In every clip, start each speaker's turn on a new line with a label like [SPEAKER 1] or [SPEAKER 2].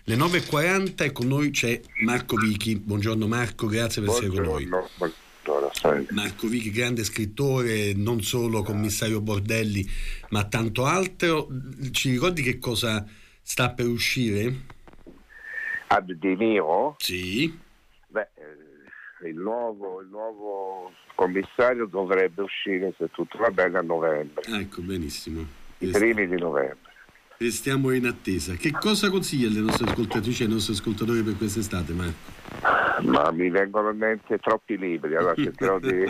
[SPEAKER 1] Le 9.40 e con noi c'è Marco Vichi. Buongiorno Marco, grazie per essere con noi. Marco Vichi, grande scrittore, non solo commissario Bordelli, ma tanto altro. Ci ricordi che cosa sta per uscire?
[SPEAKER 2] Di mio?
[SPEAKER 1] Sì.
[SPEAKER 2] Il nuovo commissario dovrebbe uscire, se tutto va bene, a novembre.
[SPEAKER 1] Ecco, benissimo.
[SPEAKER 2] I primi di novembre.
[SPEAKER 1] Restiamo in attesa. Che cosa consiglia alle nostre ascoltatrici e ai nostri ascoltatori per quest'estate, Marco?
[SPEAKER 2] Ma mi vengono in mente troppi libri, allora cercherò di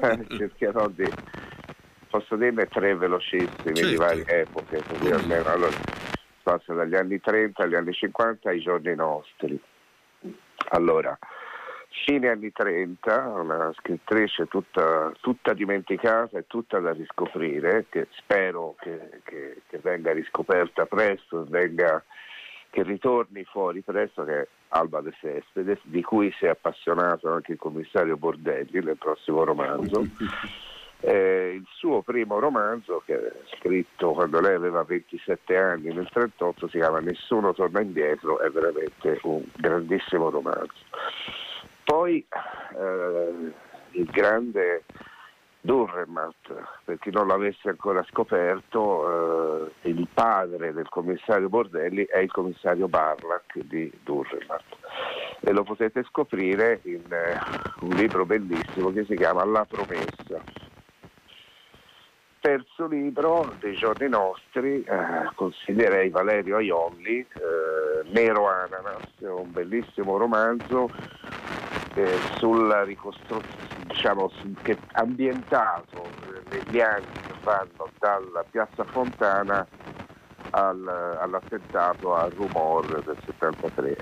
[SPEAKER 2] posso dirne 3 velocissimi, certo, di varie epoche, così almeno. Allora, passa dagli anni 30 agli anni 50 ai giorni nostri. Allora, fine anni 30, una scrittrice tutta dimenticata e tutta da riscoprire, che spero che venga riscoperta presto, che ritorni fuori presto, che è Alba de Cespedes, di cui si è appassionato anche il commissario Bordelli nel prossimo romanzo. Il suo primo romanzo, che è scritto quando lei aveva 27 anni nel 38, si chiama Nessuno torna indietro, è veramente un grandissimo romanzo. Poi il grande Dürrenmatt, per chi non l'avesse ancora scoperto, il padre del commissario Bordelli è il commissario Barlach di Dürrenmatt, e lo potete scoprire in un libro bellissimo che si chiama La promessa. Terzo libro dei giorni nostri, consiglierei Valerio Aiolli, Nero Ananas, un bellissimo romanzo sulla ricostruzione, diciamo, che ambientato negli anni che vanno dalla Piazza Fontana all'attentato a Rumor del 73.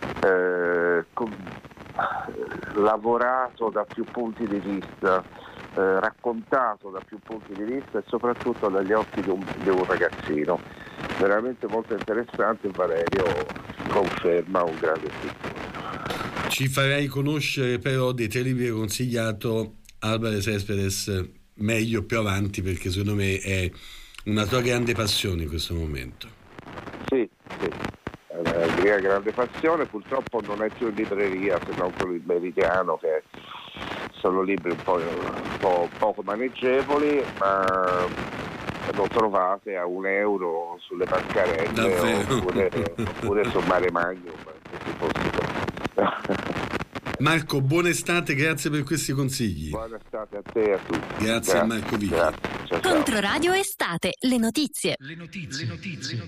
[SPEAKER 2] Lavorato da più punti di vista, raccontato da più punti di vista e soprattutto dagli occhi di un ragazzino. Veramente molto interessante. Valerio conferma un grande scrittore.
[SPEAKER 1] Ci farei conoscere però dei 3 libri che ho consigliato Alba de Cespedes meglio più avanti, perché secondo me è una tua grande passione in questo momento.
[SPEAKER 2] Sì, è una mia grande passione. Purtroppo non è più in libreria, se non con il Meridiano, che sono libri un po' poco maneggevoli, ma lo trovate a €1 sulle bancarelle oppure sul Mare Magnum, se fosse.
[SPEAKER 1] Marco, buona estate, grazie per questi consigli.
[SPEAKER 2] Buona estate a te e a tutti.
[SPEAKER 1] Grazie a Marco Vichi.
[SPEAKER 3] Controradio Estate, le notizie.